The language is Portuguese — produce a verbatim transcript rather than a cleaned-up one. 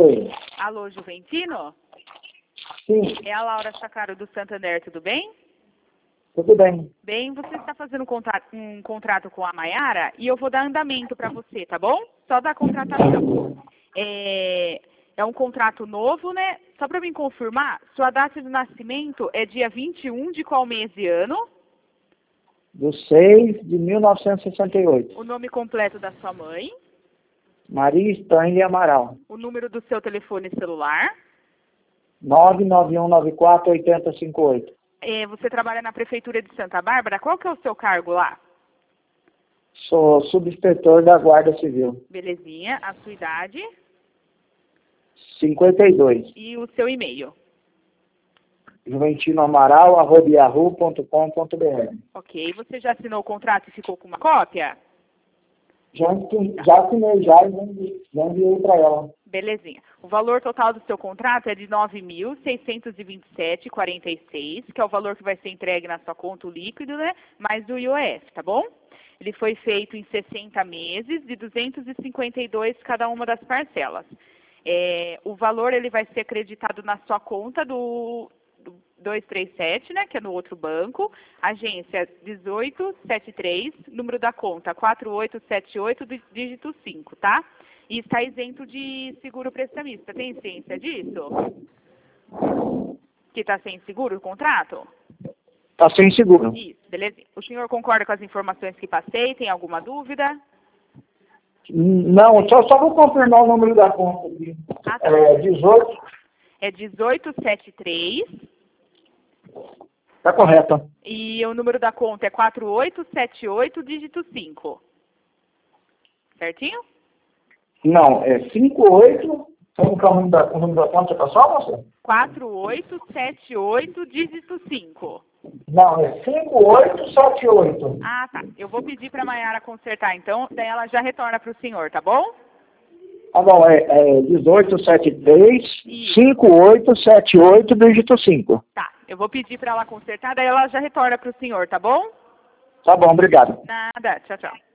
Oi. Alô, Juventino? Sim, É a Laura Sacaro do Santander, tudo bem? tudo bem. Bem, você está fazendo um contrato, um contrato com a Maiara e eu vou dar andamento para você, tá bom? Só da contratação. É, é um contrato novo, né? Só para me confirmar, sua data de nascimento é dia vinte e um de qual mês e ano? Do seis de mil novecentos e sessenta e oito. O nome completo da sua mãe? Maria Stanley Amaral. O número do seu telefone celular? nove nove um nove quatro oito zero cinco oito. É, você trabalha na Prefeitura de Santa Bárbara? Qual que é o seu cargo lá? Sou subinspetor da Guarda Civil. Belezinha. A sua idade? cinquenta e dois. E o seu e-mail? juventino amaral arroba yahoo ponto com ponto br. Ok. Você já assinou o contrato e ficou com uma cópia? Já, já assinei já e já enviei- já enviei para ela. Belezinha. O valor total do seu contrato é de nove mil seiscentos e vinte e sete reais e quarenta e seis centavos, que é o valor que vai ser entregue na sua conta o líquido, né? Mais do I O F, tá bom? Ele foi feito em sessenta meses, de duzentos e cinquenta e dois cada uma das parcelas. É, o valor ele vai ser acreditado na sua conta do, do duzentos e trinta e sete, né? Que é no outro banco. Agência dezoito setenta e três, número da conta quatro oito sete oito, dígito cinco, tá? E está isento de seguro prestamista. Tem ciência disso? Que está sem seguro o contrato? Está sem seguro. Isso, beleza. O senhor concorda com as informações que passei? Tem alguma dúvida? Não, só, só vou confirmar o número da conta aqui. Ah, tá. É dezoito. É dezoito setenta e três Está correto. e o número da conta é quatro oito sete oito, dígito cinco. Certinho? Não, é cinco oito. Como que é o número da, o número da conta, pessoal, moça? quatro oito sete oito, dígito cinco. Não, é cinco oito sete oito. Ah, tá. Eu vou pedir para a Maiara consertar, então, daí ela já retorna para o senhor, tá bom? Tá bom, é, é dezoito setenta e três, Isso. cinco oito sete oito, dígito cinco. Tá. Eu vou pedir para ela consertar, daí ela já retorna para o senhor, tá bom? Tá bom, obrigado. Nada. Tchau, tchau.